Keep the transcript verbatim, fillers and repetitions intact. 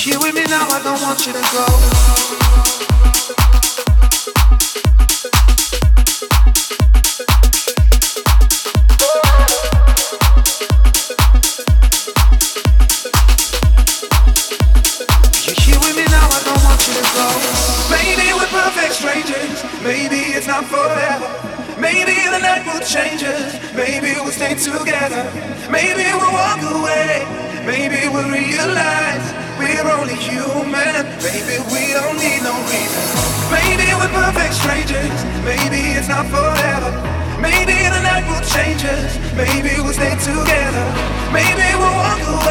here with me now, I don't want you to go. Maybe we're perfect strangers. Maybe it's not forever. Maybe the night will change us. Maybe we'll stay together. Maybe we'll walk away. Maybe we'll realize we're only human. Maybe we don't need no reason. Maybe we're perfect strangers. Maybe it's not forever. Maybe the night will change us. Maybe we'll stay together. Maybe we'll walk away.